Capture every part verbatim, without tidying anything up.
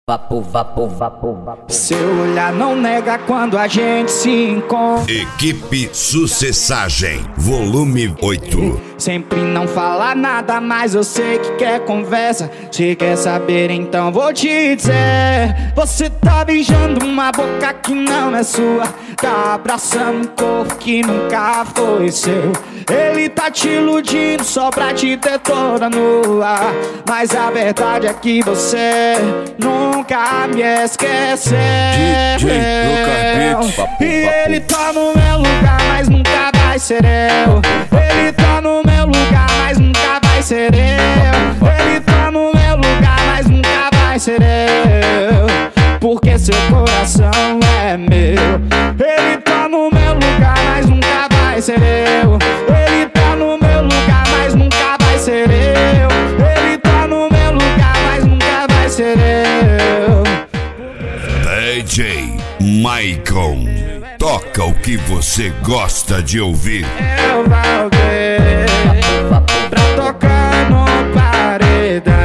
Vapo, vapo, vapo, vapo. Seu olhar não nega quando a gente se encontra. Equipe Sucessagem, volume oito. Sempre não fala nada, mas eu sei que quer conversa. Se quer saber, então vou te dizer. Você tá beijando uma boca que não é sua, tá abraçando um corpo que nunca foi seu. Ele tá te iludindo só pra te ter toda nua, mas a verdade é que você nunca me esqueceu. D J Lucas Beats. E ele tá no meu lugar, mas nunca vai ser eu. Ele tá no meu lugar, mas nunca vai ser eu. Ele tá no meu lugar, mas nunca vai ser eu, porque seu coração é meu. Ele tá no meu lugar, mas nunca vai ser eu. Ele tá no meu lugar, mas nunca vai ser eu. Ele tá no meu lugar, mas nunca vai ser eu. D J Maicon, toca o que você gosta de ouvir. Eu vou ver pra tocar no paredão.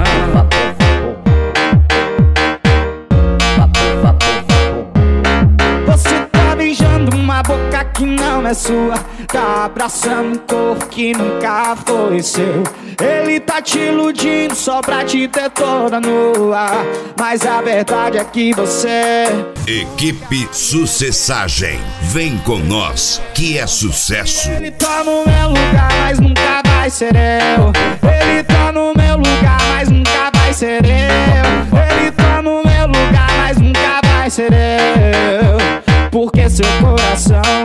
Você tá beijando uma boca que não é sua, tá abraçando um corpo que nunca foi seu. Ele tá te iludindo só pra te ter toda nua, mas a verdade é que você... Equipe Sucessagem, vem com nós que é sucesso. Ele tá no meu lugar, mas nunca vai ser eu. Ele tá no meu lugar, mas nunca vai ser eu. Ele tá no meu lugar, mas nunca vai ser eu, porque seu coração